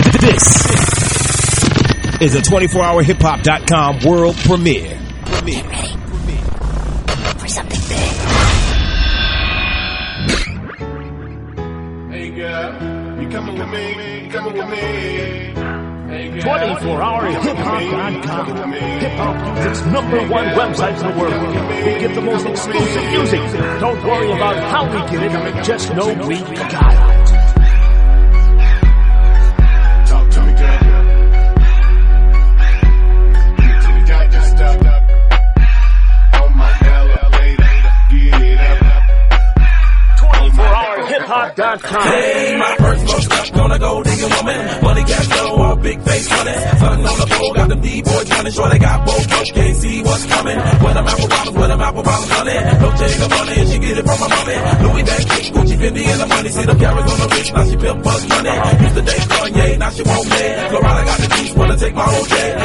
This is a 24hourhiphop.com world premiere. Get ready for something big. Hey girl, you coming with me? You coming with me? 24hourhiphop.com. Hip-hop music's #1 website in the world. We get the most exclusive music. Don't worry about how we get it, just know we got it. Talk to me, girl. You got your stuff up. On my elevator, get it up. 24hourhiphop.com. Hey, my first most stuck, gonna go digging woman. Money, cash flow, all big face money. Something on the pole, got them D-boys running. Sure they got both, push, can't see what's coming. When I'm apple bottles running. No take the money and she get it from my mommy. Louis Van Cleek, Gucci, Fendi, and the money. See the carrots on the wrist, now she pimp buzz money. Used to date Kanye, now she won't pay. Florida got the juice, wanna take my whole day.